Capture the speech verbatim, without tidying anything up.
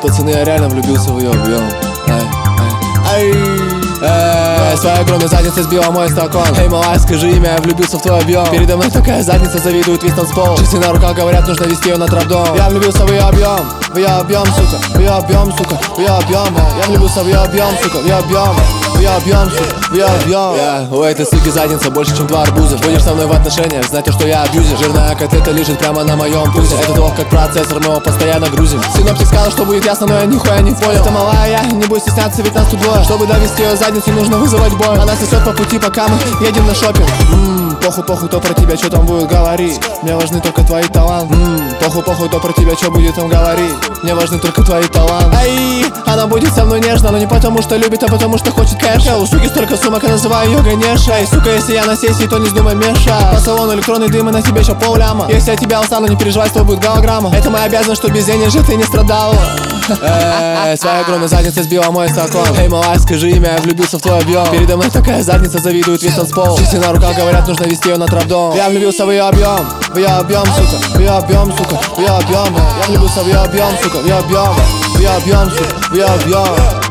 пацаны, я реально влюбился в ее объем. Ай, ай, ай. Своей огромной задницей сбила мой стакан. Эй, малая, скажи имя, я влюбился в твой объем. Передо мной такая задница, завидует весь танцпол. Часы на руках говорят, нужно вести ее на травдом. Я влюбился в ее объем, в ее объем, сука, в ее объем, сука, в ее объем. Я влюбился в ее объем, сука, в ее объем, в ее объем, сука, в ее объем. Я, у этой суки задница больше, чем два арбуза. Будешь со мной в отношениях, знай то, что я абьюзер. Жирная котлета лежит прямо на моем пульсе. Этот лох как процессор, мы его постоянно грузим. Синоптик сказал, что будет ясно, но я нихуя не понял. Это малая я, не будь стесняться, ведь нас тут двое. Чтобы довести ее задницу, нужно вызывать бой. Она сосет по пути, пока мы едем на шопинг. Ммм, похуй, похуй, кто про тебя, что там будет говорить. Мне важны только твои таланты. Ммм, похуй, похуй, кто про тебя, что будет там говорить. Мне важны только твои таланты. Ай, она будет со мной нежно, но не потому что любит, а потому что хочет кэша. У суки столько сумок, я называю ее Ганеша. И сука, если я на сессии, то не вздумай мешать. По салону электронный дым, и на тебе еще полляма. Если я тебя устану, не переживай, с тобой будет голограмма. Это моя обязанность, что без денег же ты не страдала. Эй, своей огромной задницей сбила мой стакан. Эй, малая, скажи имя, я влюбился в твой объем. Передо мной такая задница, завидует весь танцпол. Часы на руках говорят, нужно вести ее на травдом. Я влюбился в ее объем, в ее объем, сука, в ее объем, сука, в ее объем. Я влюбился в ее объем, сука, в ее объем, в ее объем, сука, в ее объем.